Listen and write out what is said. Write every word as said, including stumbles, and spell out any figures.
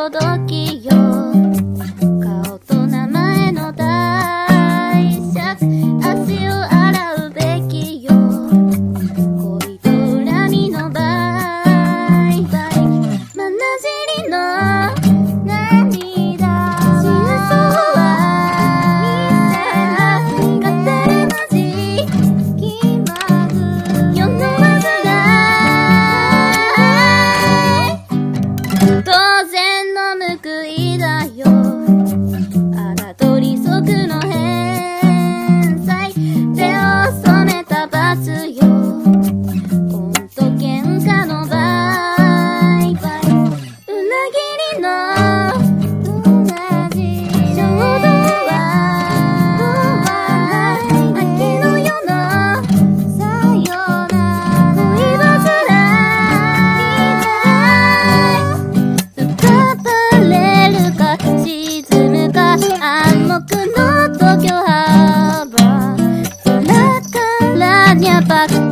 きよ顔と名前の代釈足を洗うべきよ恋と恨みのバイバイまなじりの涙真相は見せない語りの時まぐ世のわずない当然の報いだよ荒取則の返済手を染めた罰よ本と喧嘩のバイバイ裏切りの同じ衝動は秋の夜のさよなら恋煩い浮かばれるか沈むか暗黙の東京ハーバー空からにゃばっ